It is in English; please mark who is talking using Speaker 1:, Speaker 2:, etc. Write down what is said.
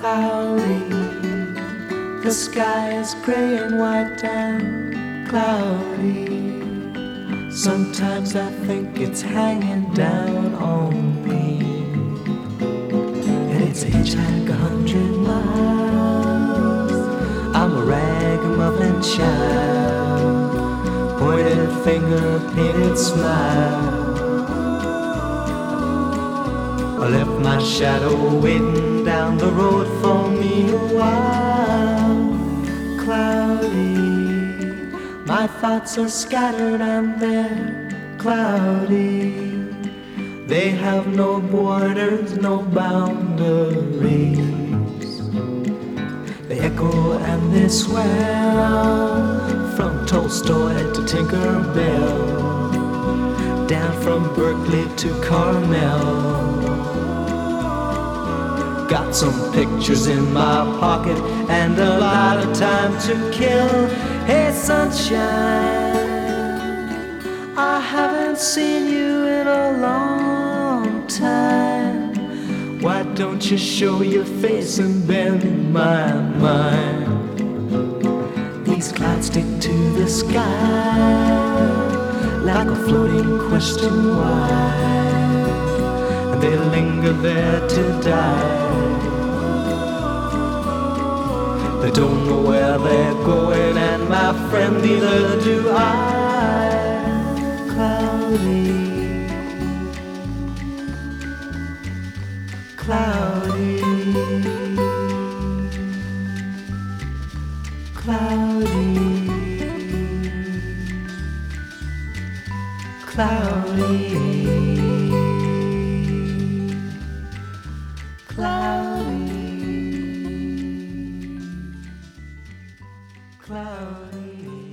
Speaker 1: cloudy. The sky is gray and white and cloudy. Sometimes I think it's hanging down on me, and it's a hitchhike 100 miles. I'm a ragamuffin child, pointed finger, painted smile. I left my shadow waiting down the road for me a while. Cloudy, my thoughts are scattered and they're cloudy. They have no borders, no boundaries. They echo and they swell, from Tolstoy to Tinkerbell, down from Berkeley to Carmel. Got some pictures in my pocket and a lot of time to kill. Hey sunshine, I haven't seen you in a long time. Why don't you show your face and bend my mind? These clouds stick to the sky like a floating question why, and they linger there to die. They don't know where they're going, and my friend, neither do I. Cloudy, cloudy, cloudy, cloudy, cloudy, cloudy.